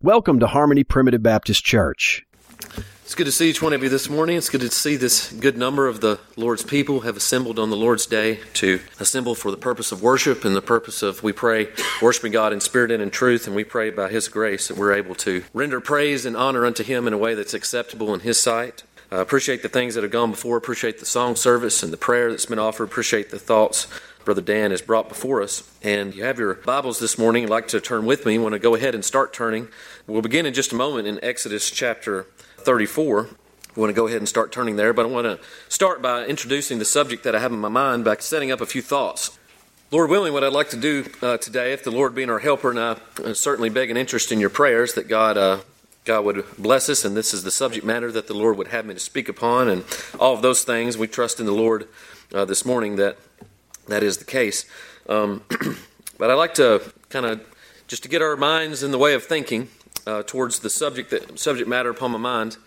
Welcome to Harmony Primitive Baptist Church. It's good to see each one of you this morning. It's good to see this good number of the Lord's people have assembled on the Lord's Day to assemble for the purpose of worship and the purpose of, we pray, worshiping God in spirit and in truth, and we pray by His grace that we're able to render praise and honor unto Him in a way that's acceptable in His sight. Appreciate the things that have gone before, appreciate the song service and the prayer that's been offered, appreciate the thoughts Brother Dan has brought before us. And you have your Bibles this morning. You'd like to turn with me. You want to go ahead and start turning. We'll begin in just a moment in Exodus chapter 34. We want to go ahead and start turning there, but I want to start by introducing the subject that I have in my mind by setting up a few thoughts. Lord willing, what I'd like to do today, if the Lord being our helper, and I certainly beg an interest in your prayers, that God would bless us, and this is the subject matter that the Lord would have me to speak upon, and all of those things. We trust in the Lord this morning that is the case. But I'd like to kind of, just to get our minds in the way of thinking towards the subject matter upon my mind,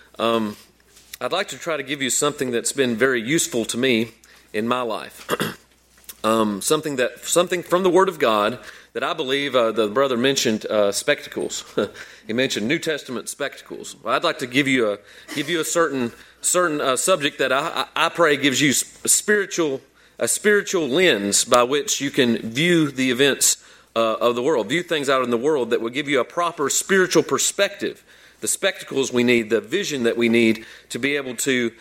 I'd like to try to give you something that's been very useful to me in my life. Something from the Word of God that I believe the brother mentioned spectacles. He mentioned New Testament spectacles. Well, I'd like to give you a certain subject that I pray gives you a spiritual lens by which you can view the events of the world, view things out in the world that will give you a proper spiritual perspective, the spectacles we need, the vision that we need to be able to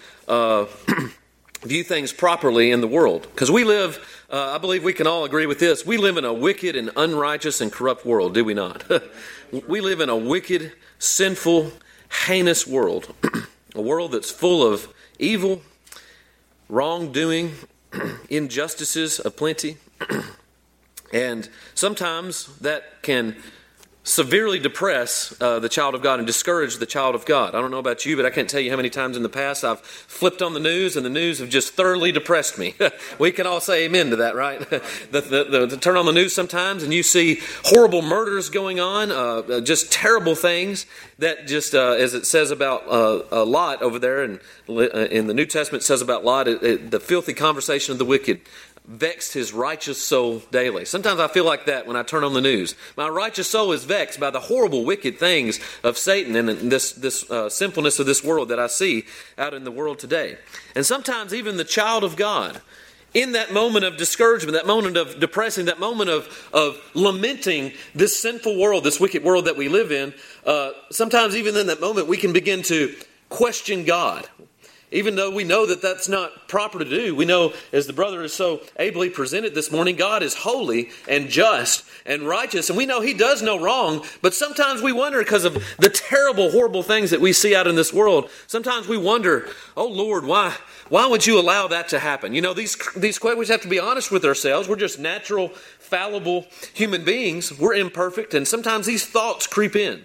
view things properly in the world. Because we live, I believe we can all agree with this, we live in a wicked and unrighteous and corrupt world, do we not? We live in a wicked, sinful, heinous world, a world that's full of evil, wrongdoing, injustices aplenty, and sometimes that can severely depress the child of God and discourage the child of God. I don't know about you, but I can't tell you how many times in the past I've flipped on the news and the news have just thoroughly depressed me. We can all say amen to that, right? The turn on the news sometimes and you see horrible murders going on, just terrible things that just, as it says about Lot over there in the New Testament, it says about Lot, the filthy conversation of the wicked vexed his righteous soul daily. Sometimes I feel like that when I turn on the news. My righteous soul is vexed by the horrible, wicked things of Satan and this sinfulness of this world that I see out in the world today. And sometimes even the child of God, in that moment of discouragement, that moment of depressing, that moment of lamenting this sinful world, this wicked world that we live in, sometimes even in that moment we can begin to question God. Even though we know that that's not proper to do, we know, as the brother is so ably presented this morning, God is holy and just and righteous, and we know He does no wrong, but sometimes we wonder, because of the terrible, horrible things that we see out in this world, sometimes we wonder, oh Lord, why would you allow that to happen? You know, these questions, we have to be honest with ourselves. We're just natural, fallible human beings. We're imperfect, and sometimes these thoughts creep in.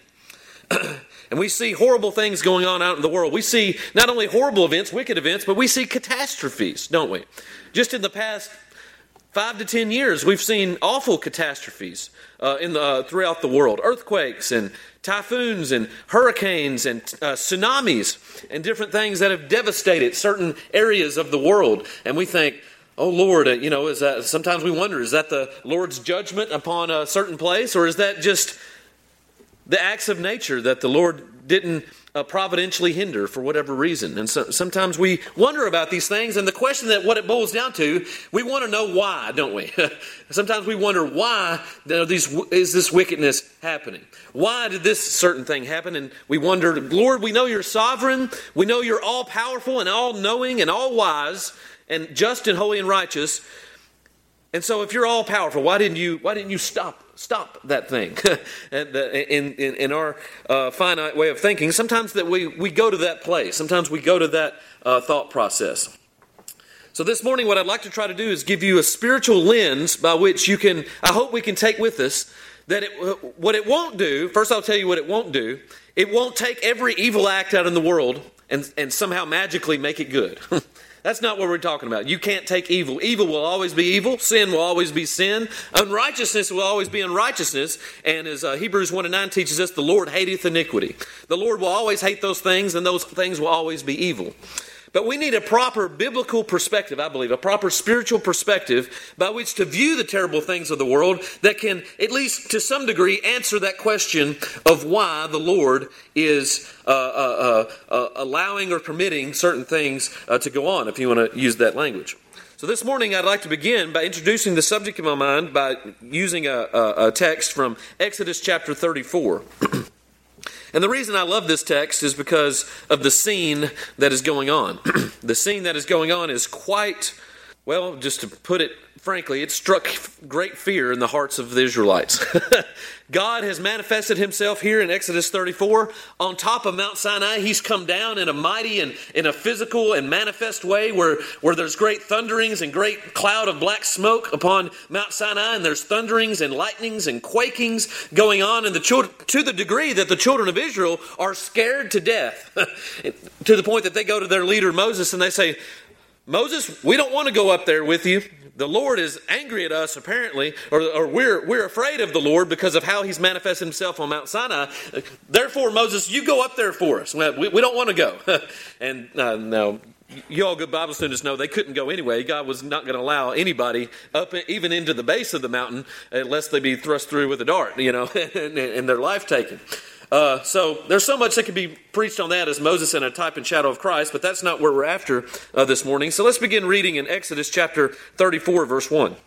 And we see horrible things going on out in the world. We see not only horrible events, wicked events, but we see catastrophes, don't we? Just in the past 5 to 10 years, we've seen awful catastrophes throughout the world. Earthquakes and typhoons and hurricanes and tsunamis and different things that have devastated certain areas of the world. And we think, oh Lord, is that, sometimes we wonder, is that the Lord's judgment upon a certain place, or is that just the acts of nature that the Lord didn't providentially hinder for whatever reason? And so sometimes we wonder about these things, and the question that what it boils down to, we want to know why, don't we? Sometimes we wonder why is this wickedness happening? Why did this certain thing happen? And we wonder, Lord, we know You're sovereign, we know You're all-powerful and all-knowing and all-wise and just and holy and righteous. And so if You're all-powerful, why didn't you stop that thing? in our finite way of thinking, sometimes that we go to that place. Sometimes we go to that thought process. So this morning, what I'd like to try to do is give you a spiritual lens by which I hope we can take with us that what it won't do. First, I'll tell you what it won't do. It won't take every evil act out in the world and somehow magically make it good. That's not what we're talking about. You can't take evil. Evil will always be evil. Sin will always be sin. Unrighteousness will always be unrighteousness. And as Hebrews 1:9 teaches us, the Lord hateth iniquity. The Lord will always hate those things, and those things will always be evil. But we need a proper biblical perspective, I believe, a proper spiritual perspective by which to view the terrible things of the world that can, at least to some degree, answer that question of why the Lord is allowing or permitting certain things to go on, if you want to use that language. So this morning I'd like to begin by introducing the subject in my mind by using a text from Exodus chapter 34. And the reason I love this text is because of the scene that is going on. The scene that is going on is quite, well, just to put it frankly, it struck great fear in the hearts of the Israelites. God has manifested himself here in Exodus 34 on top of Mount Sinai. He's come down in a mighty and in a physical and manifest way where there's great thunderings and great cloud of black smoke upon Mount Sinai, and there's thunderings and lightnings and quakings going on, and to the degree that the children of Israel are scared to death to the point that they go to their leader Moses and they say, Moses, we don't want to go up there with you. The Lord is angry at us, apparently, or we're afraid of the Lord because of how he's manifested himself on Mount Sinai. Therefore, Moses, you go up there for us. We don't want to go. And no, you all good Bible students know they couldn't go anyway. God was not going to allow anybody up even into the base of the mountain unless they be thrust through with a dart, and their life taken. So there's so much that could be preached on that as Moses in a type and shadow of Christ, but that's not where we're after this morning. So let's begin reading in Exodus chapter 34, verse 1.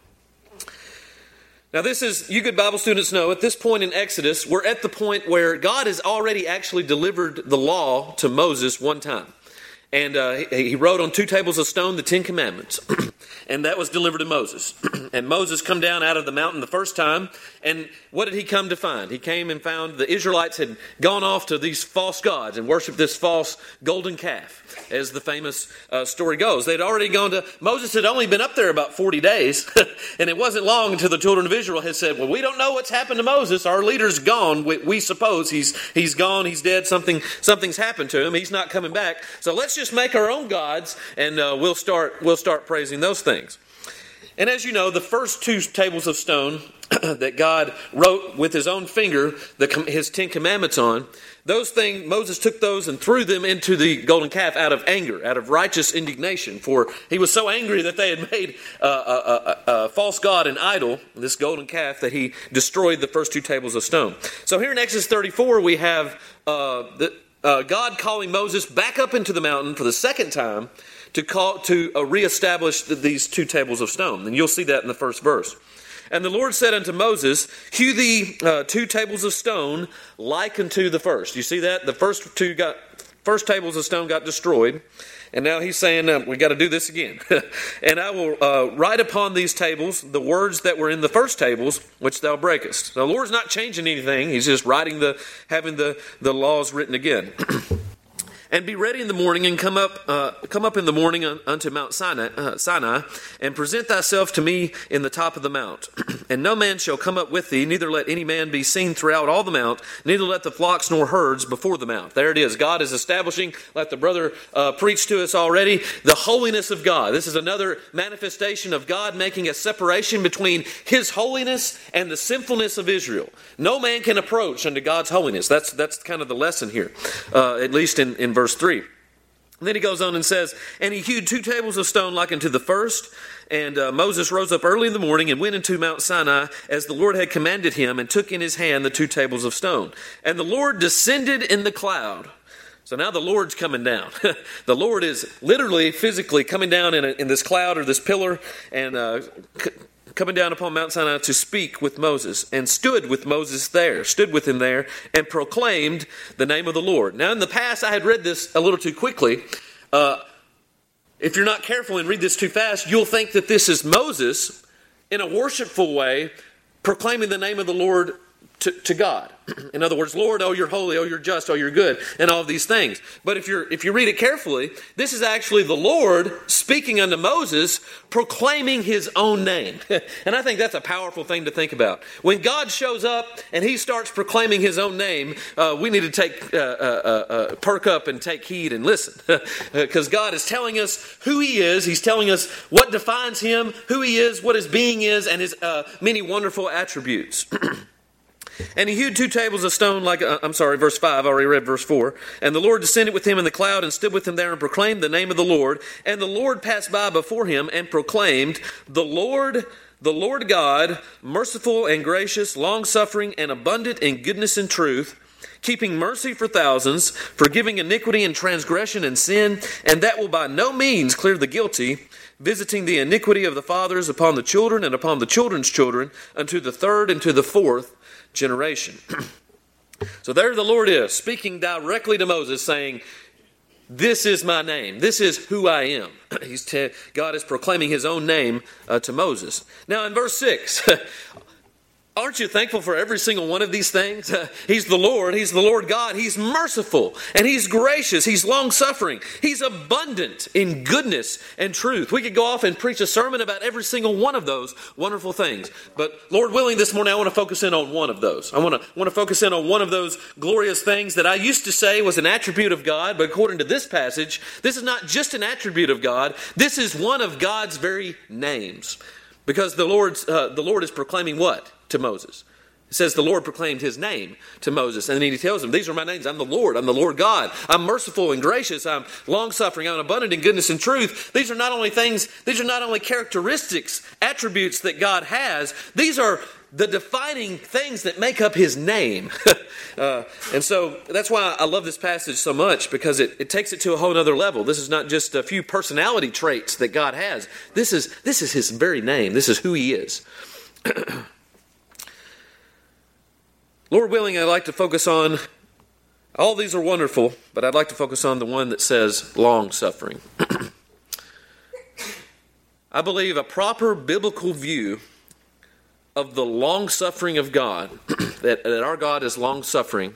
Now this is, you good Bible students know, at this point in Exodus, we're at the point where God has already actually delivered the law to Moses one time. And he wrote on 2 tables of stone the 10 Commandments. And that was delivered to Moses. And Moses come down out of the mountain the first time. And what did he come to find? He came and found the Israelites had gone off to these false gods and worshiped this false golden calf, as the famous story goes. They'd already gone to, Moses had only been up there about 40 days. And it wasn't long until the children of Israel had said, well, we don't know what's happened to Moses. Our leader's gone. We suppose he's gone. He's dead. Something's happened to him. He's not coming back. So let's just make our own gods, and we'll start praising those things. And as you know, the first 2 tables of stone that God wrote with his own finger his 10 Commandments on, those things, Moses took those and threw them into the golden calf out of anger, out of righteous indignation. For he was so angry that they had made a false god, an idol, this golden calf, that he destroyed the first 2 tables of stone. So here in Exodus 34, we have God calling Moses back up into the mountain for the second time to reestablish these 2 tables of stone. And you'll see that in the first verse. And the Lord said unto Moses, hew thee 2 tables of stone like unto the first. You see that? The first tables of stone got destroyed. And now he's saying, we got to do this again. And I will write upon these tables the words that were in the first tables, which thou breakest. So the Lord's not changing anything. He's just having the laws written again. And be ready in the morning, and come up in the morning unto Mount Sinai, and present thyself to me in the top of the mount. And no man shall come up with thee, neither let any man be seen throughout all the mount, neither let the flocks nor herds before the mount. There it is. God is establishing, like the brother preached to us already, the holiness of God. This is another manifestation of God making a separation between his holiness and the sinfulness of Israel. No man can approach unto God's holiness. That's kind of the lesson here, at least in verse 3. And then he goes on and says, and he hewed 2 tables of stone like unto the first. And Moses rose up early in the morning and went into Mount Sinai as the Lord had commanded him, and took in his hand the 2 tables of stone. And the Lord descended in the cloud. So now the Lord's coming down. The Lord is literally, physically coming down in this cloud or this pillar, and coming down upon Mount Sinai to speak with Moses, and stood with him there, and proclaimed the name of the Lord. Now in the past I had read this a little too quickly. If you're not careful and read this too fast, you'll think that this is Moses in a worshipful way proclaiming the name of the Lord to God. In other words, Lord, oh, you're holy, oh, you're just, oh, you're good, and all of these things. But if you read it carefully, this is actually the Lord speaking unto Moses, proclaiming his own name. And I think that's a powerful thing to think about. When God shows up and he starts proclaiming his own name, we need to perk up and take heed and listen. Because God is telling us who he is. He's telling us what defines him, who he is, what his being is, and his many wonderful attributes. And he hewed 2 tables of stone verse 5, I already read verse 4. And the Lord descended with him in the cloud and stood with him there and proclaimed the name of the Lord. And the Lord passed by before him and proclaimed, the Lord God, merciful and gracious, long-suffering and abundant in goodness and truth, keeping mercy for thousands, forgiving iniquity and transgression and sin, and that will by no means clear the guilty, visiting the iniquity of the fathers upon the children and upon the children's children, unto the 3rd and to the 4th generation. So there the Lord is, speaking directly to Moses, saying, this is my name. This is who I am. God is proclaiming his own name to Moses. Now in verse 6, aren't you thankful for every single one of these things? He's the Lord God. He's merciful and he's gracious. He's long-suffering. He's abundant in goodness and truth. We could go off and preach a sermon about every single one of those wonderful things. But Lord willing, this morning I want to focus in on one of those. I want to focus in on one of those glorious things that I used to say was an attribute of God, but according to this passage, this is not just an attribute of God. This is one of God's very names. Because the Lord is proclaiming what to Moses? It says the Lord proclaimed his name to Moses. And then he tells him, these are my names. I'm the Lord God. I'm merciful and gracious. I'm long-suffering. I'm abundant in goodness and truth. These are not only characteristics, attributes that God has. These are the defining things that make up his name. And so that's why I love this passage so much, because it takes it to a whole other level. This is not just a few personality traits that God has. This is his very name. This is who he is. Lord willing, I'd like to focus on, all these are wonderful, but I'd like to focus on the one that says long-suffering. I believe a proper biblical view of the long-suffering of God, that our God is long-suffering,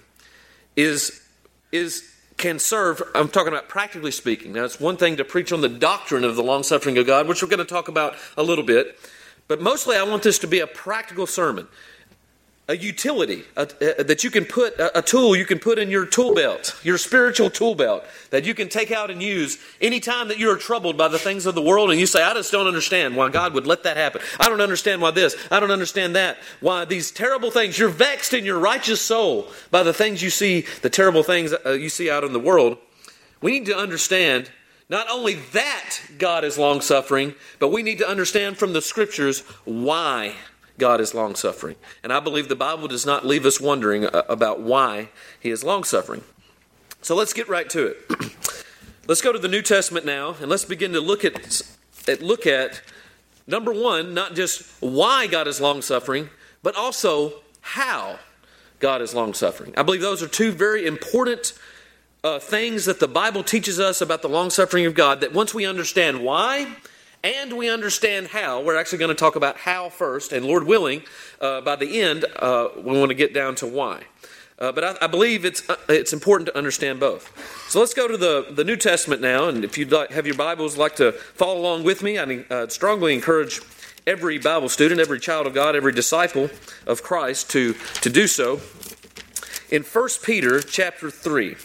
can serve, I'm talking about practically speaking. Now, it's one thing to preach on the doctrine of the long-suffering of God, which we're going to talk about a little bit, but mostly I want this to be a practical sermon. A utility that you can put, a tool you can put in your tool belt, your spiritual tool belt, that you can take out and use anytime that you're troubled by the things of the world and you say, I just don't understand why God would let that happen. I don't understand why this. I don't understand that. Why these terrible things. You're vexed in your righteous soul by the things you see, the terrible things you see out in the world. We need to understand not only that God is long-suffering, but we need to understand from the Scriptures why God is long-suffering. And I believe the Bible does not leave us wondering about why he is long-suffering. So let's get right to it. Let's go to the New Testament now, and let's begin to look at number one, not just why God is long-suffering, but also how God is long-suffering. I believe those are two very important things that the Bible teaches us about the long-suffering of God, that once we understand why, and we understand how. We're actually going to talk about how first, and Lord willing, by the end, we want to get down to why. But I believe it's important to understand both. So let's go to the New Testament now, and if you'd have your Bibles, like to follow along with me, I strongly encourage every Bible student, every child of God, every disciple of Christ to do so. In 1 Peter chapter 3.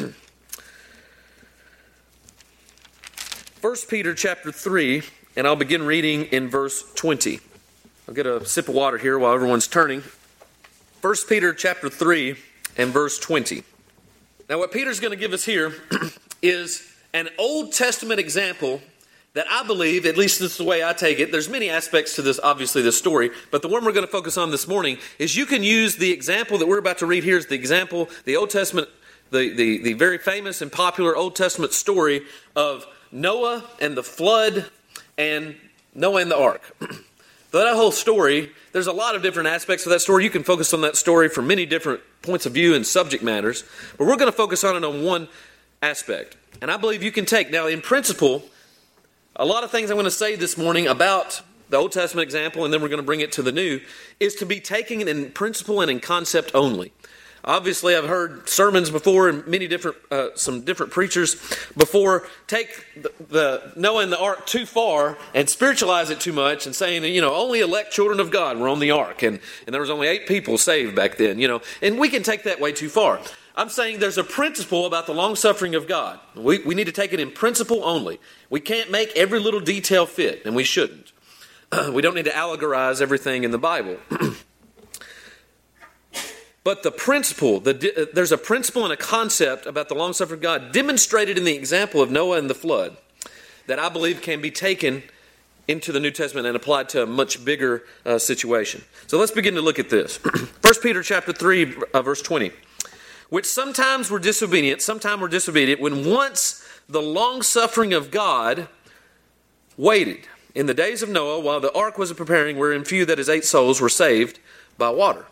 1 Peter chapter 3, and I'll begin reading in verse 20. I'll get a sip of water here while everyone's turning. 1 Peter chapter 3 and verse 20. Now what Peter's going to give us here is an Old Testament example that I believe, at least this is the way I take it, there's many aspects to this, obviously, this story, but the one we're going to focus on this morning is you can use the example that we're about to read here as the example, the Old Testament, the very famous and popular Old Testament story of Noah and the flood and Noah and the ark. That whole story, there's a lot of different aspects of that story. You can focus on that story from many different points of view and subject matters, but we're going to focus on it on one aspect. And I believe you can take, now in principle, a lot of things I'm going to say this morning about the Old Testament example, and then we're going to bring it to the New, is to be taken in principle and in concept only. Obviously, I've heard sermons before and many different, some different preachers before take the Noah and the ark too far and spiritualize it too much and saying, only elect children of God were on the ark, and there was only 8 people saved back then, and we can take that way too far. I'm saying there's a principle about the long-suffering of God. We need to take it in principle only. We can't make every little detail fit, and we shouldn't. We don't need to allegorize everything in the Bible. But the principle, there's a principle and a concept about the long-suffering of God demonstrated in the example of Noah and the flood that I believe can be taken into the New Testament and applied to a much bigger situation. So let's begin to look at this. 1 Peter chapter 3, verse 20. Which sometimes were disobedient when once the long-suffering of God waited in the days of Noah while the ark was preparing, wherein few, that is 8 souls, were saved by water.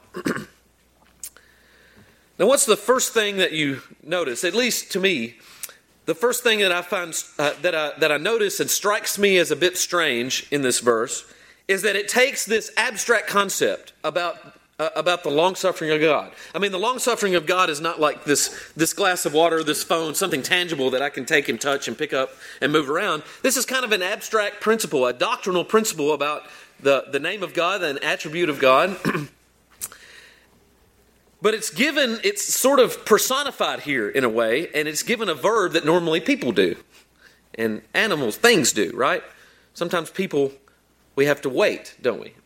Now, what's the first thing that you notice? At least to me, the first thing that I find that I notice and strikes me as a bit strange in this verse is that it takes this abstract concept about the long-suffering of God. I mean, the long-suffering of God is not like this glass of water, this phone, something tangible that I can take and touch and pick up and move around. This is kind of an abstract principle, a doctrinal principle about the name of God, an attribute of God. But it's sort of personified here in a way, and it's given a verb that normally people do. And animals, things do, right? Sometimes people, we have to wait, don't we?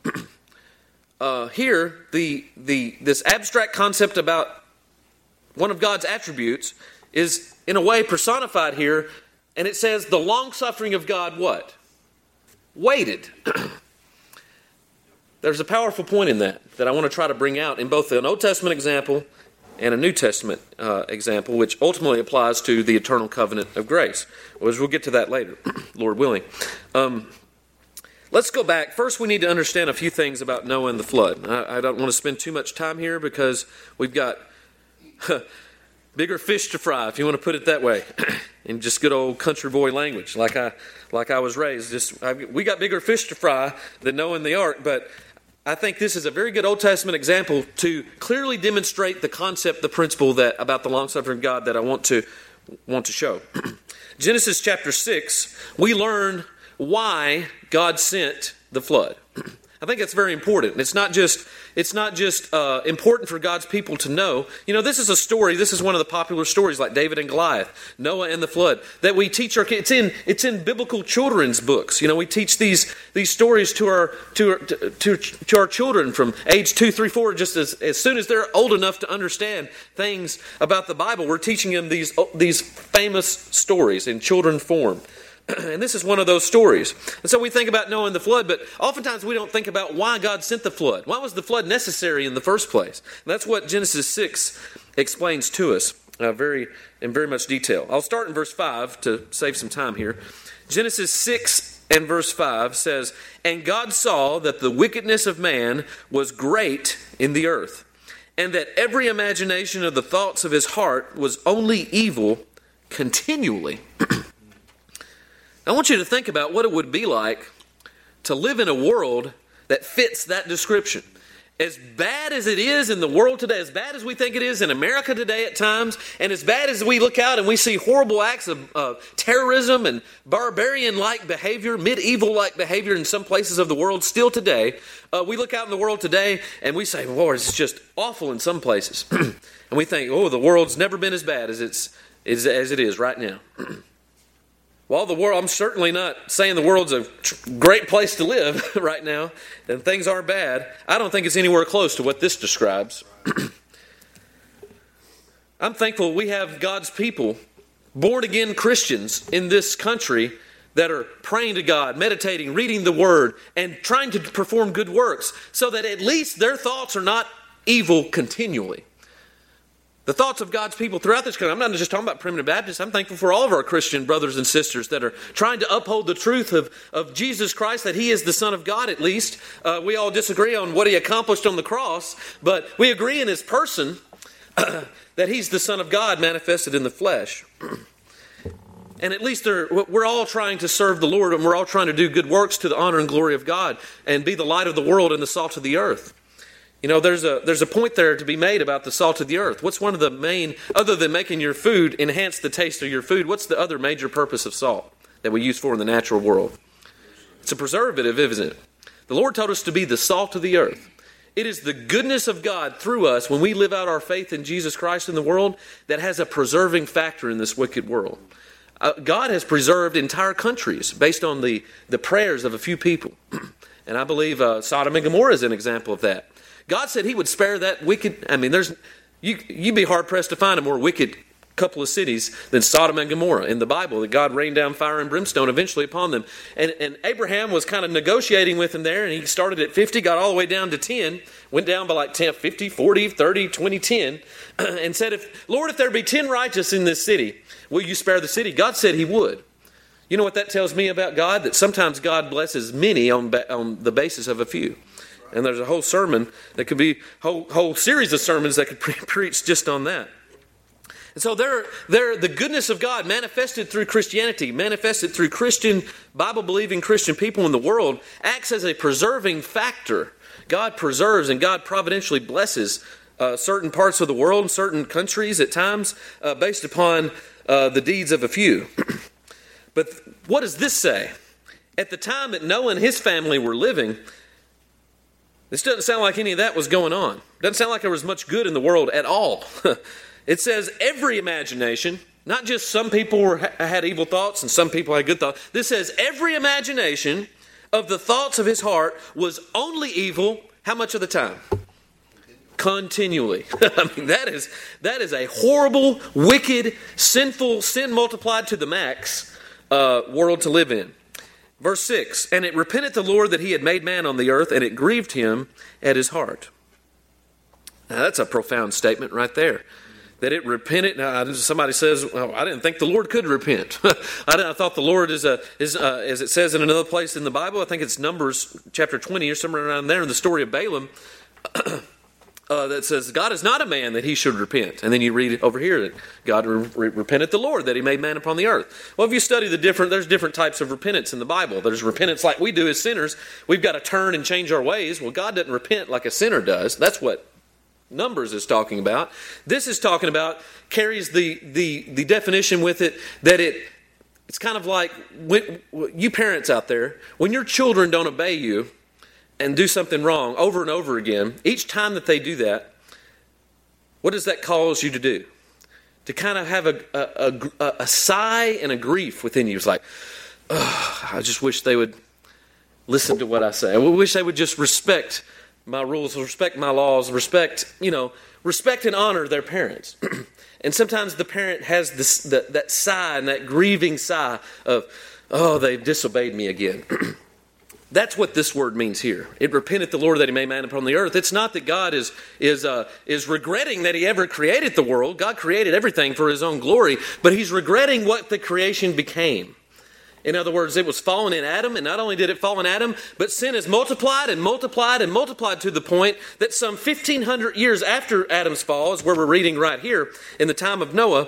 Here, this abstract concept about one of God's attributes is in a way personified here, and it says the long-suffering of God what? Waited. There's a powerful point in that I want to try to bring out in both an Old Testament example and a New Testament example, which ultimately applies to the eternal covenant of grace. We'll get to that later, Lord willing. Let's go back. First, we need to understand a few things about Noah and the flood. I don't want to spend too much time here because we've got bigger fish to fry, if you want to put it that way, in just good old country boy language, like I was raised. We got bigger fish to fry than Noah and the ark, but I think this is a very good Old Testament example to clearly demonstrate the concept, the principle that about the long-suffering God that I want to show. Genesis chapter 6, we learn why God sent the flood. I think that's very important. It's not just important for God's people to know. You know, this is a story. This is one of the popular stories, like David and Goliath, Noah and the flood, that we teach our kids. It's in biblical children's books. You know, we teach these stories to our children from age 2, 3, 4. Just as soon as they're old enough to understand things about the Bible, we're teaching them these famous stories in children form. And this is one of those stories. And so we think about Noah and the flood, but oftentimes we don't think about why God sent the flood. Why was the flood necessary in the first place? And that's what Genesis 6 explains to us in very much detail. I'll start in verse 5 to save some time here. Genesis 6 and verse 5 says, "And God saw that the wickedness of man was great in the earth, and that every imagination of the thoughts of his heart was only evil continually." I want you to think about what it would be like to live in a world that fits that description. As bad as it is in the world today, as bad as we think it is in America today at times, and as bad as we look out and we see horrible acts of terrorism and barbarian-like behavior, medieval-like behavior in some places of the world still today, we look out in the world today and we say, Lord, it's just awful in some places. And we think, oh, the world's never been as bad as it is right now. Well, the world, I'm certainly not saying the world's a great place to live right now, and things aren't bad. I don't think it's anywhere close to what this describes. I'm thankful we have God's people, born-again Christians in this country that are praying to God, meditating, reading the Word, and trying to perform good works so that at least their thoughts are not evil continually. The thoughts of God's people throughout this country, I'm not just talking about Primitive Baptists, I'm thankful for all of our Christian brothers and sisters that are trying to uphold the truth of Jesus Christ, that He is the Son of God at least. We all disagree on what He accomplished on the cross, but we agree in His person that He's the Son of God manifested in the flesh. And at least we're all trying to serve the Lord, and we're all trying to do good works to the honor and glory of God and be the light of the world and the salt of the earth. You know, there's a point there to be made about the salt of the earth. What's one of the main, other than making your food enhance the taste of your food, what's the other major purpose of salt that we use for in the natural world? It's a preservative, isn't it? The Lord told us to be the salt of the earth. It is the goodness of God through us when we live out our faith in Jesus Christ in the world that has a preserving factor in this wicked world. God has preserved entire countries based on the prayers of a few people. And I believe Sodom and Gomorrah is an example of that. God said he would spare that wicked. I mean, you'd be hard-pressed to find a more wicked couple of cities than Sodom and Gomorrah in the Bible, that God rained down fire and brimstone eventually upon them. And Abraham was kind of negotiating with him there, and he started at 50, got all the way down to 10, went down by like 10, 50, 40, 30, 20, 10, and said, Lord, if there be 10 righteous in this city, will you spare the city? God said he would. You know what that tells me about God? That sometimes God blesses many on the basis of a few. And there's a whole sermon that could be, whole series of sermons that could preach just on that. And so the goodness of God manifested through Christianity, manifested through Christian, Bible-believing Christian people in the world, acts as a preserving factor. God preserves and God providentially blesses certain parts of the world and certain countries at times based upon the deeds of a few. But what does this say? At the time that Noah and his family were living, this doesn't sound like any of that was going on. Doesn't sound like there was much good in the world at all. It says every imagination, not just some people had evil thoughts and some people had good thoughts. This says every imagination of the thoughts of his heart was only evil. How much of the time? Continually. I mean, that is a horrible, wicked, sinful, sin multiplied to the max world to live in. Verse 6, and it repented the Lord that he had made man on the earth, and it grieved him at his heart. Now, that's a profound statement right there. That it repented. Now, somebody says, well, I didn't think the Lord could repent. I thought the Lord is as it says in another place in the Bible, I think it's Numbers chapter 20 or somewhere around there in the story of Balaam, that says, God is not a man that he should repent. And then you read over here that God repented the Lord that he made man upon the earth. Well, if you study there's different types of repentance in the Bible. There's repentance like we do as sinners. We've got to turn and change our ways. Well, God doesn't repent like a sinner does. That's what Numbers is talking about. This is talking about, carries the definition with it, that it's kind of like, when, you parents out there, when your children don't obey you and do something wrong over and over again, each time that they do that, what does that cause you to do? To kind of have a sigh and a grief within you. It's like, oh, I just wish they would listen to what I say. I wish they would just respect my rules, respect my laws, respect and honor their parents. And sometimes the parent has that sigh and that grieving sigh of, oh, they've disobeyed me again. That's what this word means here. It repented the Lord that he made man upon the earth. It's not that God is regretting that he ever created the world. God created everything for his own glory, but he's regretting what the creation became. In other words, it was fallen in Adam, and not only did it fall in Adam, but sin has multiplied and multiplied and multiplied to the point that some 1,500 years after Adam's fall, is where we're reading right here, in the time of Noah,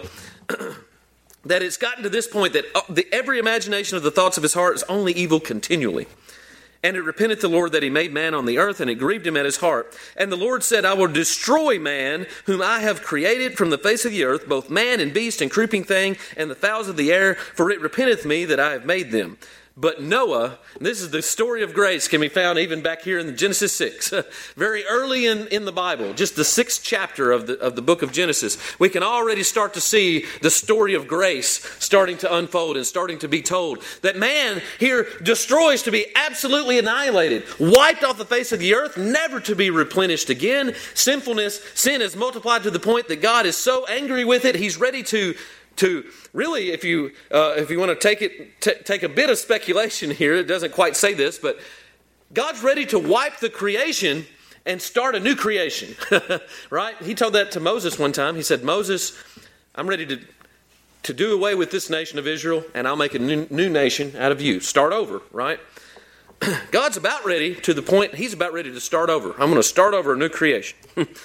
that it's gotten to this point that every imagination of the thoughts of his heart is only evil continually. And it repented the Lord that he made man on the earth, and it grieved him at his heart. And the Lord said, I will destroy man, whom I have created from the face of the earth, both man and beast and creeping thing, and the fowls of the air, for it repenteth me that I have made them. But Noah, this is the story of grace, can be found even back here in Genesis 6. Very early in the Bible, just the 6th chapter of the book of Genesis, we can already start to see the story of grace starting to unfold and starting to be told. That man here destroys to be absolutely annihilated, wiped off the face of the earth, never to be replenished again. Sin is multiplied to the point that God is so angry with it, he's ready to really, if you want to take a bit of speculation here, it doesn't quite say this, but God's ready to wipe the creation and start a new creation, right? He told that to Moses one time. He said, Moses, I'm ready to do away with this nation of Israel, and I'll make a new nation out of you. Start over, right? God's about ready to the point, he's about ready to start over. I'm going to start over a new creation.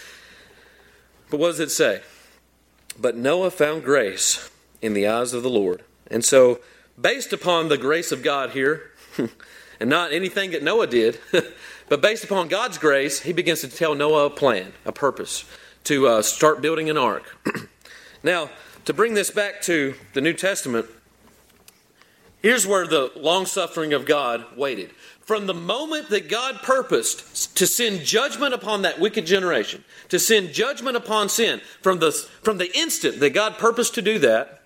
But what does it say? But Noah found grace in the eyes of the Lord. And so, based upon the grace of God here, and not anything that Noah did, but based upon God's grace, he begins to tell Noah a plan, a purpose, to start building an ark. Now, to bring this back to the New Testament, here's where the long-suffering of God waited. From the moment that God purposed to send judgment upon that wicked generation, to send judgment upon sin, from the instant that God purposed to do that,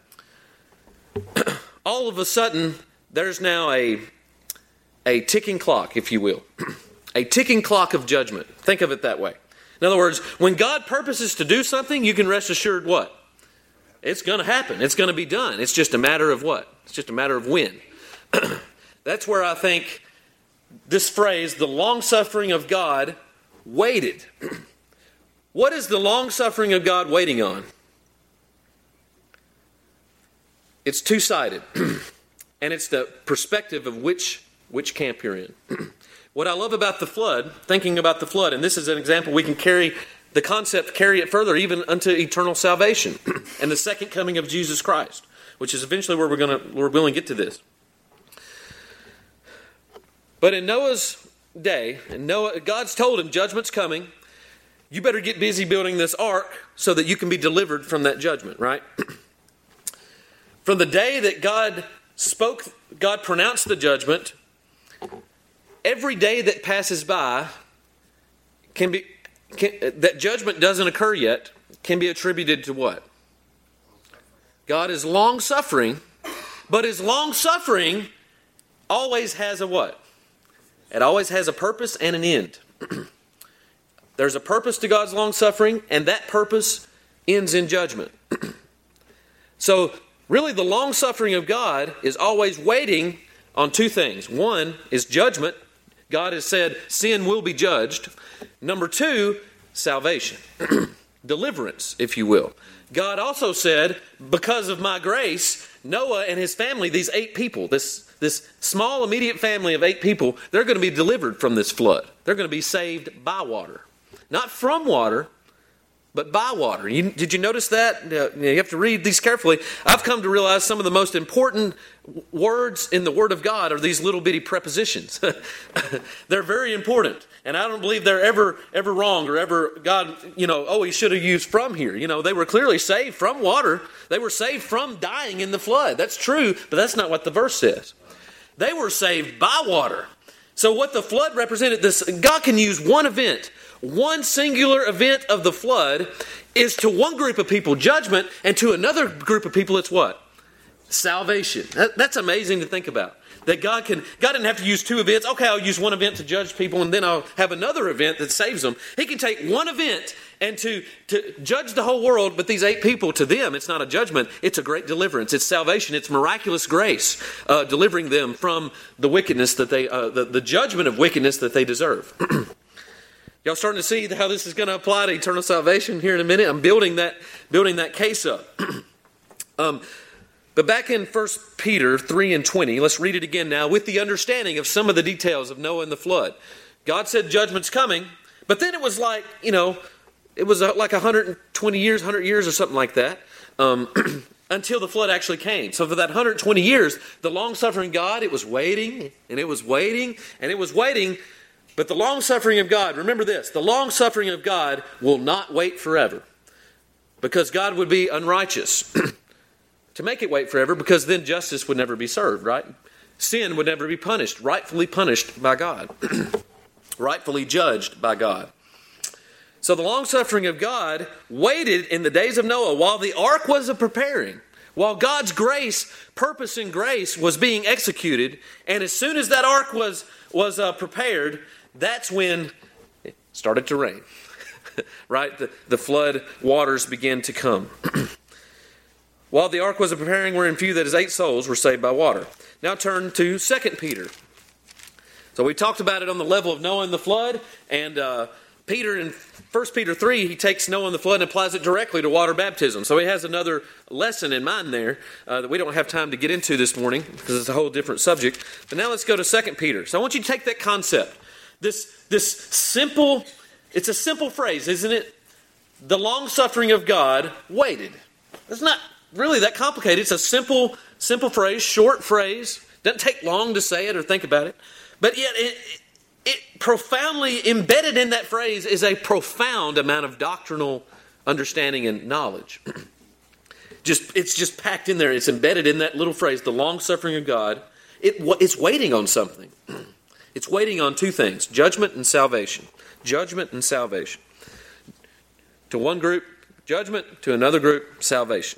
all of a sudden, there's now a ticking clock, if you will. a ticking clock of judgment. Think of it that way. In other words, when God purposes to do something, you can rest assured what? It's going to happen. It's going to be done. It's just a matter of what? It's just a matter of when. That's where I think this phrase, the long-suffering of God, waited. What is the long-suffering of God waiting on? It's two-sided. And it's the perspective of which camp you're in. What I love about the flood, thinking about the flood, and this is an example we can carry it further even unto eternal salvation and the second coming of Jesus Christ, which is eventually where we're going to get to this. But in Noah's day, and God's told him judgment's coming. You better get busy building this ark so that you can be delivered from that judgment, right? From the day that God pronounced the judgment, every day that passes by that judgment doesn't occur yet, can be attributed to what? God is long-suffering, but his long-suffering always has a what? It always has a purpose and an end. There's a purpose to God's long-suffering, and that purpose ends in judgment. So, really, the long-suffering of God is always waiting on two things. One is judgment. God has said sin will be judged. Number two, salvation. Deliverance, if you will. God also said, because of my grace, Noah and his family, these 8 people, this small immediate family of 8 people, they're going to be delivered from this flood. They're going to be saved by water. Not from water, but by water. Did you notice that? You have to read these carefully. I've come to realize some of the most important words in the Word of God are these little bitty prepositions. They're very important. And I don't believe they're ever wrong or ever God, he should have used from here. They were clearly saved from water. They were saved from dying in the flood. That's true, but that's not what the verse says. They were saved by water. So what the flood represented, God can use one event. One singular event of the flood is to one group of people judgment, and to another group of people it's what? Salvation. That's amazing to think about. That God didn't have to use 2 events. Okay, I'll use one event to judge people, and then I'll have another event that saves them. He can take one event and to judge the whole world, but these 8 people, to them, it's not a judgment. It's a great deliverance. It's salvation. It's miraculous grace, delivering them from the wickedness that the judgment of wickedness that they deserve. Y'all starting to see how this is going to apply to eternal salvation here in a minute? I'm building that case up. But back in 1 Peter 3:20, let's read it again now with the understanding of some of the details of Noah and the flood. God said judgment's coming, but then it was like, it was like 120 years, 100 years or something like that, until the flood actually came. So for that 120 years, the long-suffering God, it was waiting, and it was waiting, and it was waiting. But the long-suffering of God, remember this, the long-suffering of God will not wait forever. Because God would be unrighteous to make it wait forever, because then justice would never be served, right? Sin would never be rightfully punished by God. Rightfully judged by God. So the long-suffering of God waited in the days of Noah while the ark was preparing. While God's grace, purpose and grace was being executed. And as soon as that ark was prepared, that's when it started to rain, right? The flood waters began to come. While the ark was preparing, we're in view that his 8 souls were saved by water. Now turn to 2 Peter. So we talked about it on the level of Noah and the flood, and Peter in 1 Peter 3, he takes Noah and the flood and applies it directly to water baptism. So he has another lesson in mind there that we don't have time to get into this morning because it's a whole different subject. But now let's go to 2 Peter. So I want you to take that concept. This simple, it's a simple phrase, isn't it? The long-suffering of God waited. It's not really that complicated. It's a simple phrase, short phrase. Doesn't take long to say it or think about it. But yet it profoundly embedded in that phrase is a profound amount of doctrinal understanding and knowledge. It's just packed in there. It's embedded in that little phrase, the long-suffering of God. It's waiting on something. It's waiting on 2 things, judgment and salvation. Judgment and salvation. To one group, judgment. To another group, salvation.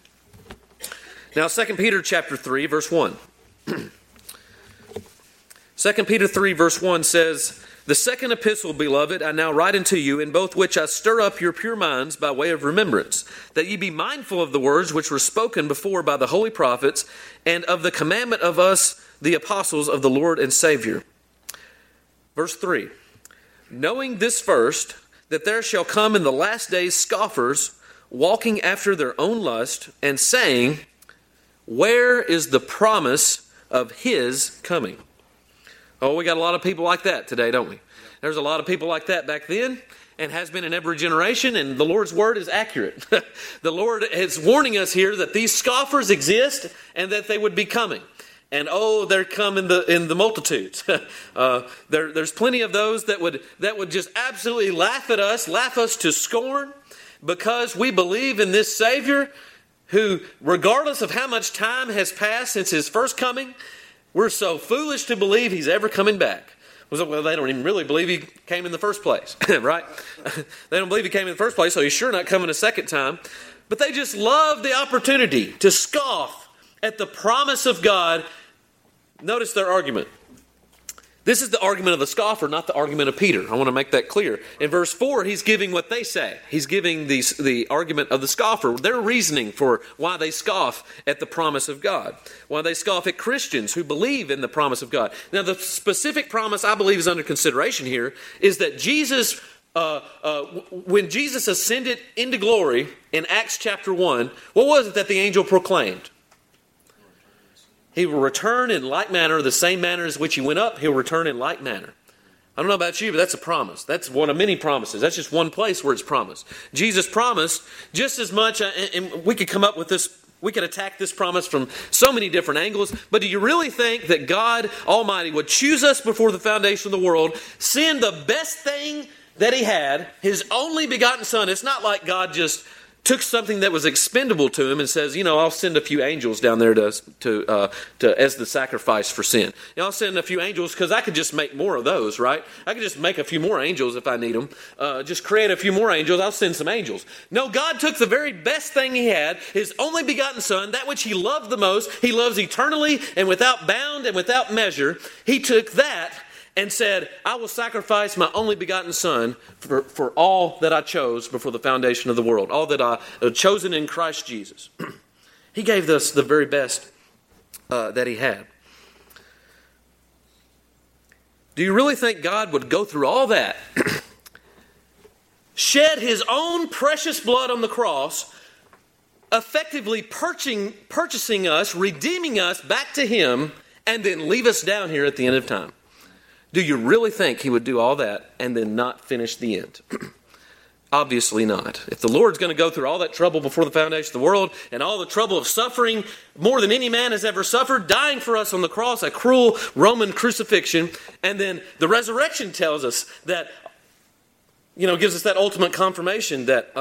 Now, 2 Peter chapter 3, verse 1. 2 Peter 3, verse 1 says, The second epistle, beloved, I now write unto you, in both which I stir up your pure minds by way of remembrance, that ye be mindful of the words which were spoken before by the holy prophets, and of the commandment of us, the apostles of the Lord and Savior. Verse 3, knowing this first, that there shall come in the last days scoffers, walking after their own lust, and saying, where is the promise of his coming? Oh, we got a lot of people like that today, don't we? There's a lot of people like that back then and has been in every generation, and the Lord's word is accurate. The Lord is warning us here that these scoffers exist and that they would be coming. And oh, they're come in the multitudes. There's plenty of those that would just absolutely laugh us to scorn, because we believe in this Savior who, regardless of how much time has passed since his first coming, we're so foolish to believe he's ever coming back. Well, they don't even really believe he came in the first place, right? They don't believe he came in the first place, so he's sure not coming a second time. But they just love the opportunity to scoff at the promise of God. Notice their argument. This is the argument of the scoffer, not the argument of Peter. I want to make that clear. In verse 4, he's giving what they say. He's giving the argument of the scoffer, their reasoning for why they scoff at the promise of God, why they scoff at Christians who believe in the promise of God. Now, the specific promise I believe is under consideration here is that Jesus, when Jesus ascended into glory in Acts chapter 1, what was it that the angel proclaimed? He will return in like manner, the same manner as which he went up, he'll return in like manner. I don't know about you, but that's a promise. That's one of many promises. That's just one place where it's promised. Jesus promised just as much, and we could come up with this, we could attack this promise from so many different angles, but do you really think that God Almighty would choose us before the foundation of the world, send the best thing that he had, his only begotten Son? It's not like God just took something that was expendable to him and says, I'll send a few angels down there to as the sacrifice for sin. I'll send a few angels because I could just make more of those, right? I could just make a few more angels if I need them. Just create a few more angels. I'll send some angels. No, God took the very best thing he had, his only begotten Son, that which he loved the most. He loves eternally and without bound and without measure. He took that and said, I will sacrifice my only begotten Son for all that I chose before the foundation of the world, all that I have chosen in Christ Jesus. He gave us the very best that he had. Do you really think God would go through all that, shed his own precious blood on the cross, effectively purchasing us, redeeming us back to him, and then leave us down here at the end of time? Do you really think he would do all that and then not finish the end? Obviously not. If the Lord's going to go through all that trouble before the foundation of the world and all the trouble of suffering more than any man has ever suffered, dying for us on the cross, a cruel Roman crucifixion, and then the resurrection tells us that, gives us that ultimate confirmation that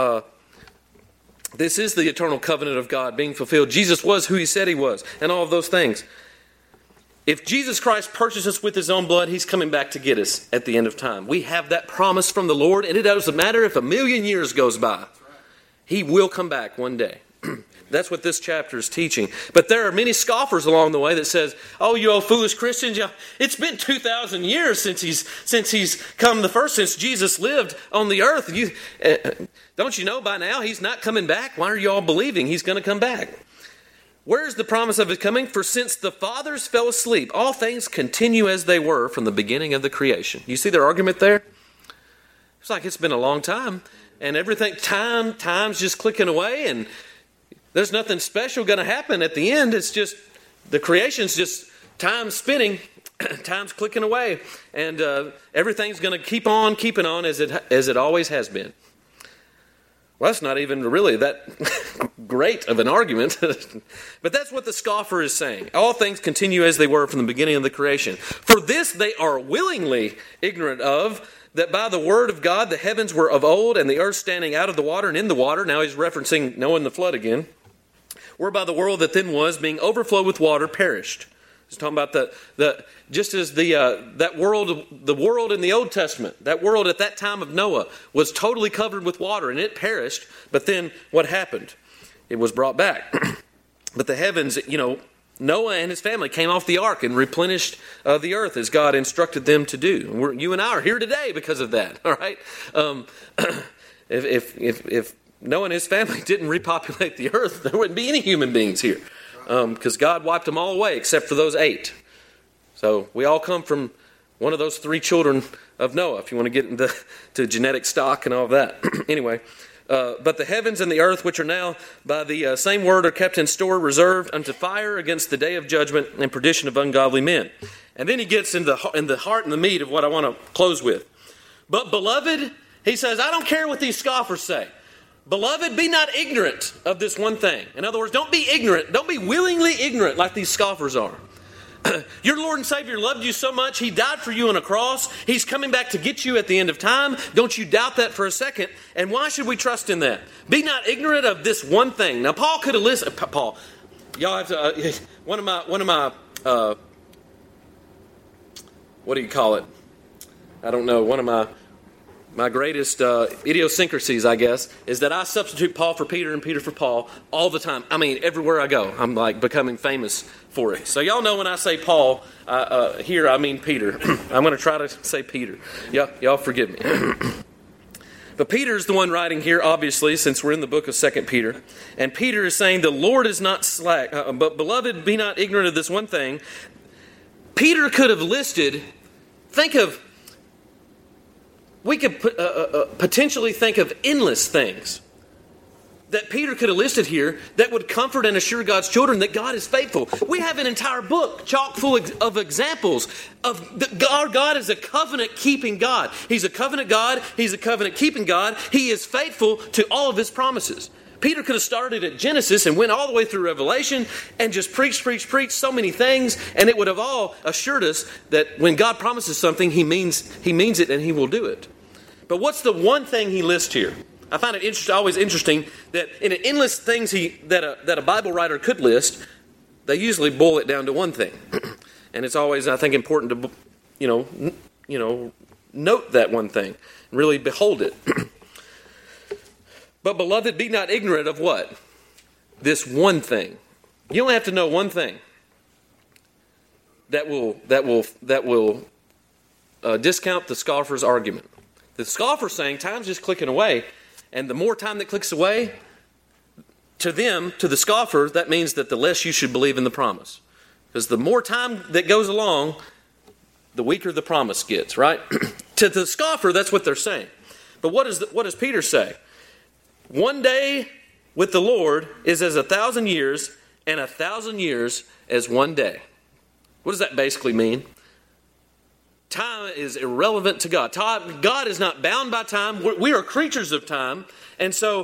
this is the eternal covenant of God being fulfilled. Jesus was who he said he was, and all of those things. If Jesus Christ purchased us with his own blood, he's coming back to get us at the end of time. We have that promise from the Lord, and it doesn't matter if 1,000,000 years goes by. He will come back one day. That's what this chapter is teaching. But there are many scoffers along the way that says, oh, you old foolish Christians, it's been 2,000 years since he's come since Jesus lived on the earth. Don't you know by now he's not coming back? Why are you all believing he's going to come back? Where is the promise of his coming? For since the fathers fell asleep, all things continue as they were from the beginning of the creation. You see their argument there? It's like it's been a long time, and everything, time's just clicking away, and there's nothing special going to happen at the end. It's just, the creation's just time spinning, time's clicking away, and everything's going to keep on keeping on as it always has been. Well, that's not even really that great of an argument. But that's what the scoffer is saying. All things continue as they were from the beginning of the creation. For this they are willingly ignorant of, that by the word of God the heavens were of old, and the earth standing out of the water and in the water. Now he's referencing Noah and the flood again. Whereby the world that then was, being overflowed with water, perished. He's talking about just as that world, the world in the Old Testament, that world at that time of Noah was totally covered with water and it perished. But then what happened? It was brought back. But the heavens, Noah and his family came off the ark and replenished the earth as God instructed them to do. You and I are here today because of that. All right. If Noah and his family didn't repopulate the earth, there wouldn't be any human beings here, because God wiped them all away except for those 8. So we all come from one of those 3 children of Noah, if you want to get into genetic stock and all of that. Anyway, but the heavens and the earth, which are now by the same word, are kept in store, reserved unto fire against the day of judgment and perdition of ungodly men. And then he gets in the heart and the meat of what I want to close with. But beloved, he says, I don't care what these scoffers say. Beloved, be not ignorant of this one thing. In other words, don't be ignorant. Don't be willingly ignorant like these scoffers are. Your Lord and Savior loved you so much, He died for you on a cross. He's coming back to get you at the end of time. Don't you doubt that for a second. And why should we trust in that? Be not ignorant of this one thing. Now, Paul could have listened. Paul, y'all have to. One of my. What do you call it? I don't know. One of my greatest idiosyncrasies, I guess, is that I substitute Paul for Peter and Peter for Paul all the time. I mean, everywhere I go, I'm like becoming famous for it. So y'all know when I say Paul, here I mean Peter. I'm going to try to say Peter. Y'all forgive me. But Peter's the one writing here, obviously, since we're in the book of 2 Peter. And Peter is saying, the Lord is not slack, but beloved, be not ignorant of this one thing. Peter could have listed, we could potentially think of endless things that Peter could have listed here that would comfort and assure God's children that God is faithful. We have an entire book chock full of examples of our God is a covenant-keeping God. He's a covenant God. He's a covenant-keeping God. He is faithful to all of His promises. Peter could have started at Genesis and went all the way through Revelation and just preached so many things, and it would have all assured us that when God promises something, He means it and He will do it. But what's the one thing he lists here? I find it always interesting that in an endless things that a Bible writer could list, they usually boil it down to one thing, and it's always, I think, important to note that one thing and really behold it. But beloved, be not ignorant of what? This one thing. You only have to know one thing that will discount the scoffer's argument. The scoffer's saying time's just clicking away, and the more time that clicks away, to the scoffer, that means that the less you should believe in the promise. Because the more time that goes along, the weaker the promise gets, right? To the scoffer, that's what they're saying. But what does Peter say? One day with the Lord is as 1,000 years, and 1,000 years as one day. What does that basically mean? Time is irrelevant to God. God is not bound by time. We are creatures of time. And so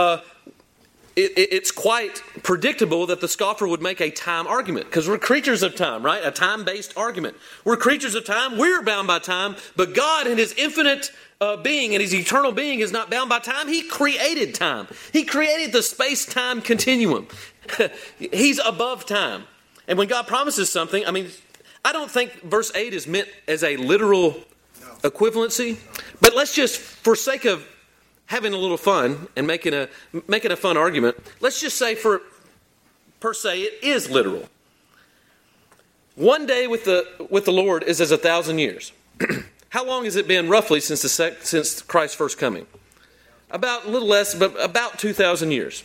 it's quite predictable that the scoffer would make a time argument, because we're creatures of time, right? A time-based argument. We're creatures of time. We're bound by time. But God in His infinite being and His eternal being is not bound by time. He created time. He created the space-time continuum. He's above time. And when God promises something, I don't think verse 8 is meant as a literal equivalency. But let's just, for sake of having a little fun and making a fun argument, let's just say per se it is literal. One day with the Lord is as 1,000 years. How long has it been roughly since Christ's first coming? About a little less, but about 2,000 years.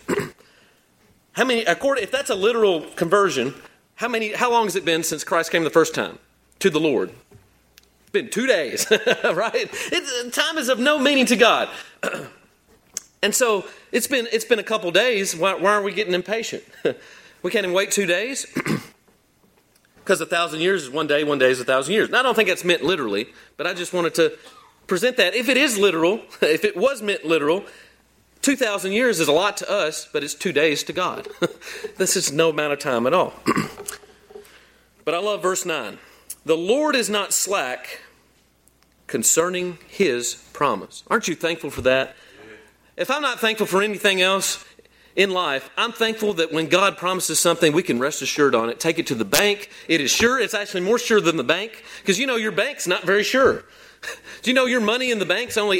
If that's a literal conversion, how long has it been since Christ came the first time to the Lord? It's been 2 days, right? Time is of no meaning to God. And so it's been a couple days. Why aren't we getting impatient? We can't even wait 2 days? Because 1,000 years is 1 day is 1,000 years. Now, I don't think that's meant literally, but I just wanted to present that. If it is literal, if it was meant literal, 2,000 years is a lot to us, but it's 2 days to God. This is no amount of time at all. But I love verse 9. The Lord is not slack concerning His promise. Aren't you thankful for that? If I'm not thankful for anything else in life, I'm thankful that when God promises something, we can rest assured on it. Take it to the bank. It is sure. It's actually more sure than the bank, because your bank's not very sure. Do you know your money in the bank's only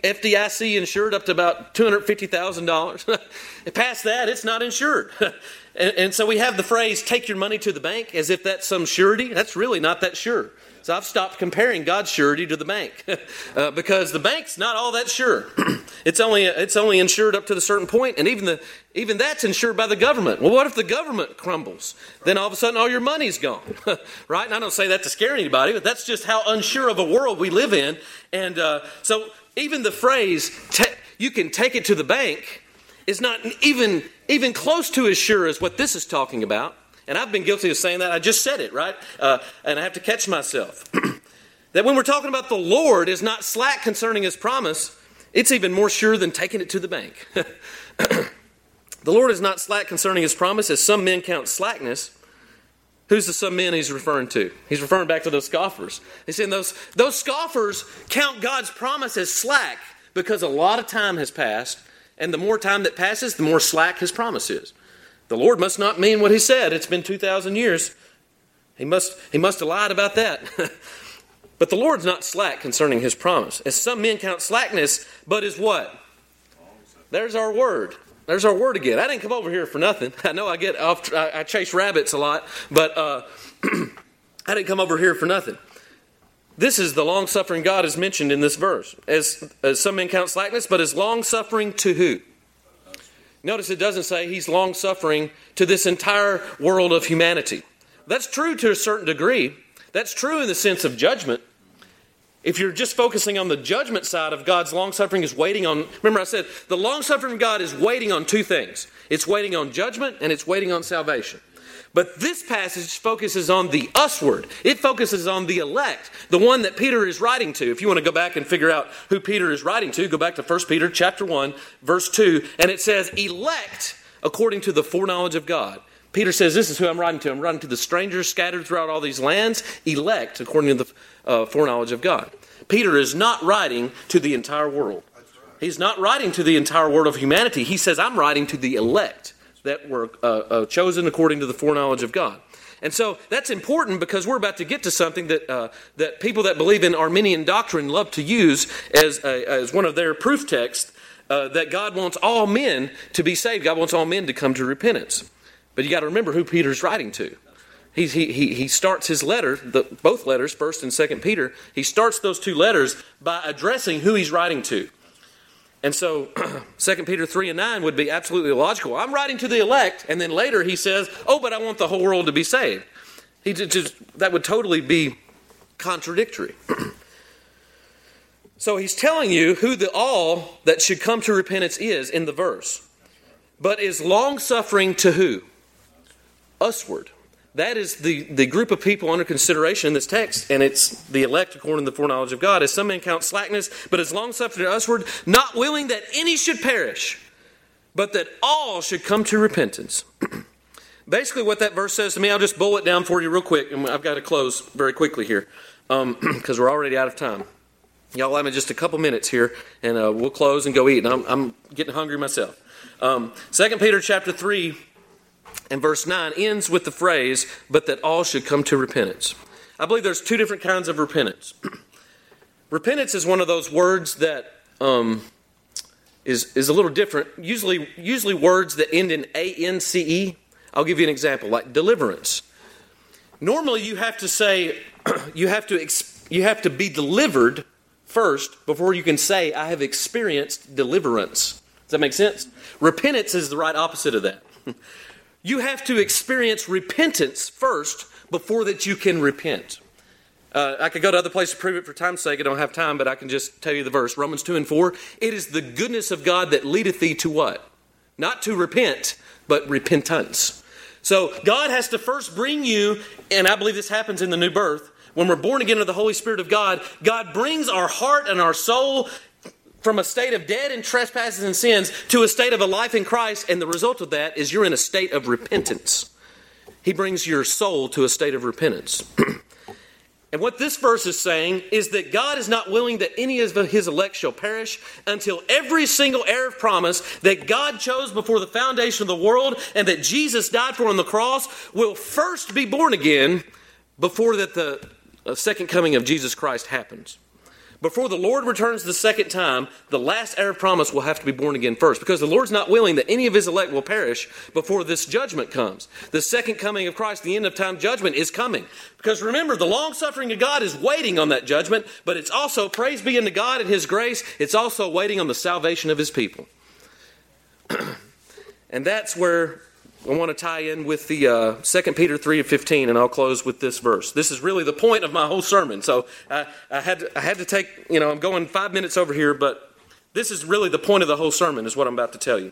FDIC insured up to about $250,000? Past that, it's not insured. And so we have the phrase, take your money to the bank, as if that's some surety. That's really not that sure. So I've stopped comparing God's surety to the bank because the bank's not all that sure. It's only insured up to a certain point, and even that's insured by the government. Well, what if the government crumbles? Then all of a sudden all your money's gone, right? And I don't say that to scare anybody, but that's just how unsure of a world we live in. And so even the phrase, you can take it to the bank, is not even close to as sure as what this is talking about. And I've been guilty of saying that. I just said it, right? And I have to catch myself. That when we're talking about the Lord is not slack concerning His promise, it's even more sure than taking it to the bank. The Lord is not slack concerning His promise, as some men count slackness. Who's the some men He's referring to? He's referring back to those scoffers. He's saying those scoffers count God's promise as slack because a lot of time has passed, and the more time that passes, the more slack His promise is. The Lord must not mean what He said. It's been 2,000 years. He must have lied about that. But the Lord's not slack concerning His promise. As some men count slackness, but is what? There's our word. There's our word again. I didn't come over here for nothing. I know I chase rabbits a lot, but I didn't come over here for nothing. This is the long-suffering God is mentioned in this verse. As some men count slackness, but is long-suffering to who? Notice it doesn't say He's long-suffering to this entire world of humanity. That's true to a certain degree. That's true in the sense of judgment. If you're just focusing on the judgment side of God's long-suffering is waiting on... Remember I said the long-suffering God is waiting on two things. It's waiting on judgment and it's waiting on salvation. But this passage focuses on the usward. It focuses on the elect, the one that Peter is writing to. If you want to go back and figure out who Peter is writing to, go back to 1 Peter chapter 1, verse 2, and it says, elect according to the foreknowledge of God. Peter says, this is who I'm writing to. I'm writing to the strangers scattered throughout all these lands, elect according to the foreknowledge of God. Peter is not writing to the entire world. He's not writing to the entire world of humanity. He says, I'm writing to the elect that were chosen according to the foreknowledge of God. And so that's important because we're about to get to something that people that believe in Arminian doctrine love to use as one of their proof texts, that God wants all men to be saved. God wants all men to come to repentance. But you got to remember who Peter's writing to. He starts his letter, both letters, 1st and 2nd Peter, he starts those two letters by addressing who he's writing to. And so 2 Peter 3 and 9 would be absolutely illogical. I'm writing to the elect, and then later he says, oh, but I want the whole world to be saved. That would totally be contradictory. So he's telling you who the all that should come to repentance is in the verse. But is long-suffering to who? Usward. That is the group of people under consideration in this text, and it's the elect according to the foreknowledge of God. As some men count slackness, but as long-suffering to usward, not willing that any should perish, but that all should come to repentance. Basically what that verse says to me, I'll just boil it down for you real quick, and I've got to close very quickly here, because we're already out of time. Y'all have me just a couple minutes here, and we'll close and go eat. And I'm getting hungry myself. 2 Peter chapter 3 and verse 9 ends with the phrase, but that all should come to repentance. I believe there's two different kinds of repentance. Repentance is one of those words that is a little different. Usually words that end in A-N-C-E. I'll give you an example, like deliverance. Normally you have to say, you have to be delivered first before you can say, I have experienced deliverance. Does that make sense? Repentance is the right opposite of that. You have to experience repentance first before that you can repent. I could go to other places to prove it for time's sake. I don't have time, but I can just tell you the verse. Romans 2 and 4. It is the goodness of God that leadeth thee to what? Not to repent, but repentance. So God has to first bring you, and I believe this happens in the new birth, when we're born again of the Holy Spirit of God, God brings our heart and our soul from a state of dead in trespasses and sins to a state of a life in Christ, and the result of that is you're in a state of repentance. He brings your soul to a state of repentance. And what this verse is saying is that God is not willing that any of His elect shall perish until every single heir of promise that God chose before the foundation of the world and that Jesus died for on the cross will first be born again before that the second coming of Jesus Christ happens. Before the Lord returns the second time, the last heir of promise will have to be born again first, because the Lord's not willing that any of his elect will perish before this judgment comes. The second coming of Christ, the end of time judgment, is coming. Because remember, the long-suffering of God is waiting on that judgment, but it's also, praise be unto God and his grace, it's also waiting on the salvation of his people. And that's where I want to tie in with the 2 Peter 3:15, and I'll close with this verse. This is really the point of my whole sermon. So I had to take, I'm going 5 minutes over here, but this is really the point of the whole sermon, is what I'm about to tell you.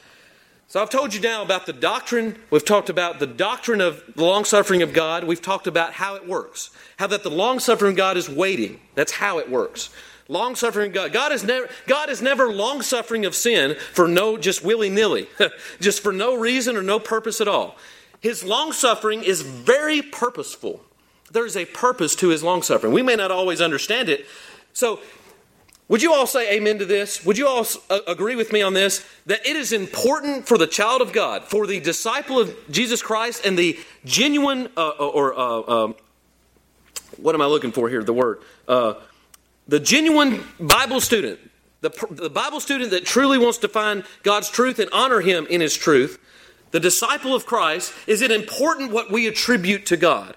So I've told you now about the doctrine. We've talked about the doctrine of the long-suffering of God. We've talked about how it works. How that the long-suffering God is waiting. That's how it works. Long-suffering God. God is never long-suffering of sin for just willy-nilly. Just for no reason or no purpose at all. His long-suffering is very purposeful. There's a purpose to his long-suffering. We may not always understand it. So, would you all say amen to this? Would you all agree with me on this? That it is important for the child of God, for the disciple of Jesus Christ, and the genuine, what am I looking for here, the word? The genuine Bible student, the Bible student that truly wants to find God's truth and honor him in his truth, the disciple of Christ, is it important what we attribute to God?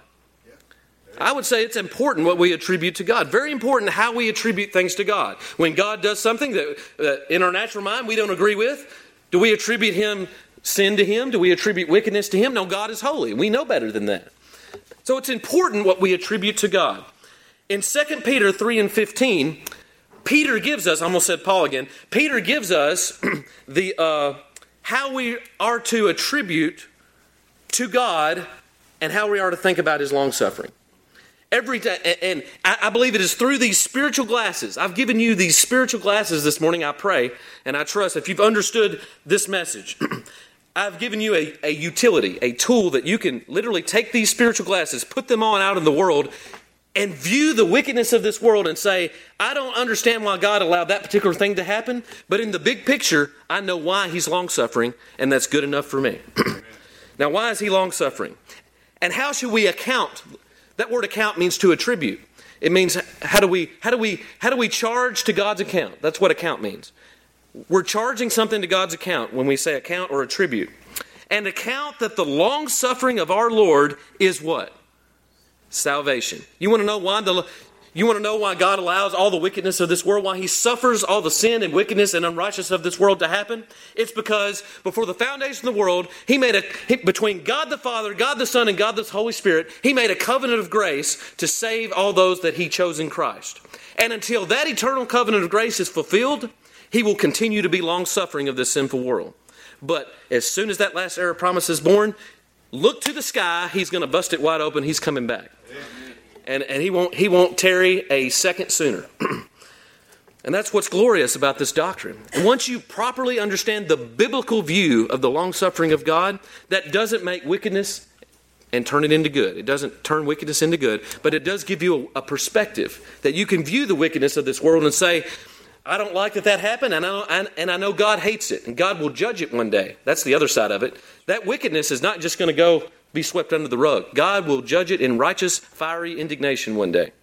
I would say it's important what we attribute to God. Very important how we attribute things to God. When God does something that in our natural mind we don't agree with, do we attribute sin to him? Do we attribute wickedness to him? No, God is holy. We know better than that. So it's important what we attribute to God. In 2 Peter 3:15, Peter gives us, I almost said Paul again, Peter gives us the how we are to attribute to God and how we are to think about his long-suffering. Every time, and I believe it is through these spiritual glasses. I've given you these spiritual glasses this morning, I pray, and I trust if you've understood this message, I've given you a utility, a tool that you can literally take these spiritual glasses, put them on out in the world, and view the wickedness of this world and say, I don't understand why God allowed that particular thing to happen, but in the big picture, I know why he's long-suffering, and that's good enough for me. Now, why is he long-suffering? And how should we account? That word account means to attribute. It means how do we charge to God's account? That's what account means. We're charging something to God's account when we say account or attribute. And account that the long-suffering of our Lord is what? Salvation. You want to know why God allows all the wickedness of this world, why he suffers all the sin and wickedness and unrighteousness of this world to happen? It's because before the foundation of the world, between God the Father, God the Son, and God the Holy Spirit, he made a covenant of grace to save all those that he chose in Christ. And until that eternal covenant of grace is fulfilled, he will continue to be long-suffering of this sinful world. But as soon as that last heir of promise is born, look to the sky, he's going to bust it wide open, he's coming back. And he won't tarry a second sooner. And that's what's glorious about this doctrine. And once you properly understand the biblical view of the long-suffering of God, that doesn't make wickedness and turn it into good. It doesn't turn wickedness into good, but it does give you a perspective that you can view the wickedness of this world and say, I don't like that happened, and I know God hates it, and God will judge it one day. That's the other side of it. That wickedness is not just going to be swept under the rug. God will judge it in righteous, fiery indignation one day.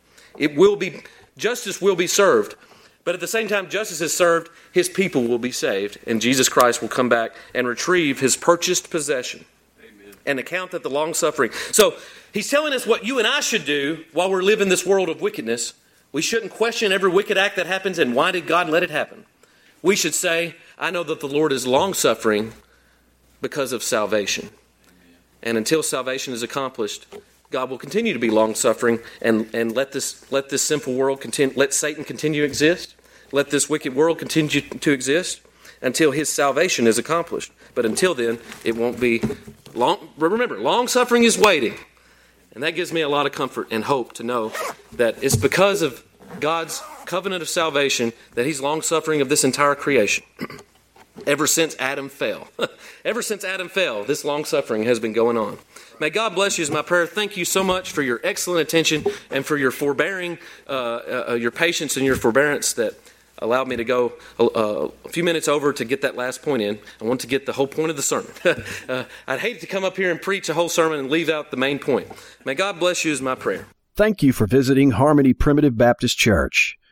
Justice will be served, but at the same time justice is served, his people will be saved, and Jesus Christ will come back and retrieve his purchased possession. Amen. And account that the long-suffering. So he's telling us what you and I should do while we're living this world of wickedness. We shouldn't question every wicked act that happens and why did God let it happen. We should say, I know that the Lord is long-suffering because of salvation. And until salvation is accomplished, God will continue to be long-suffering and let this sinful world continue, let Satan continue to exist, let this wicked world continue to exist until his salvation is accomplished. But until then, it won't be long. Remember, long-suffering is waiting. And that gives me a lot of comfort and hope to know that it's because of God's covenant of salvation that he's long-suffering of this entire creation. Ever since Adam fell. Ever since Adam fell, this long-suffering has been going on. May God bless you is my prayer. Thank you so much for your excellent attention and for your forbearing, your patience and your forbearance that allowed me to go a few minutes over to get that last point in. I want to get the whole point of the sermon. I'd hate to come up here and preach a whole sermon and leave out the main point. May God bless you is my prayer. Thank you for visiting Harmony Primitive Baptist Church.